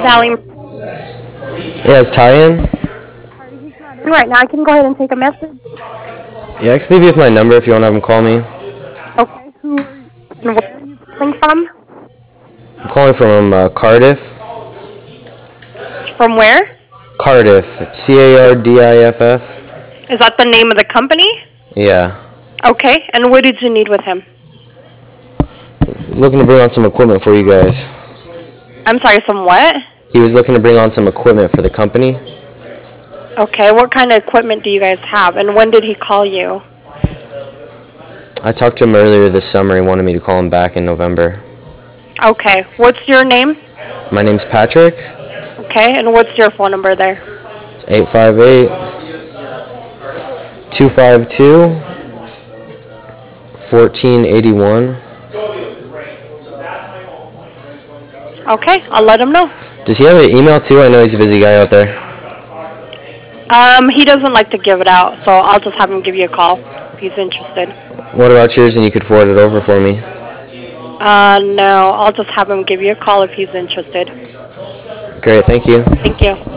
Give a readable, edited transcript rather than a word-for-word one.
Valley. Yeah, it's Tyan. Right now, I can go ahead and take a message. Yeah, I can leave you with my number if you want to have him call me. Okay. Who are you, and where are you calling from? I'm calling from Cardiff. From where? Cardiff. Cardiff. Is that the name of the company? Yeah. Okay. And what did you need with him? Looking to bring on some equipment for you guys. I'm sorry, some what? He was looking to bring on some equipment for the company. Okay. What kind of equipment do you guys have? And when did he call you? I talked to him earlier this summer. He wanted me to call him back in November. Okay. What's your name? My name's Patrick. Okay. And what's your phone number there? It's 858-252-1481. Okay. I'll let him know. Does he have an email too? I know he's a busy guy out there. He doesn't like to give it out, so I'll just have him give you a call if he's interested. What about yours, and you could forward it over for me? No. I'll just have him give you a call if he's interested. Great, thank you. Thank you.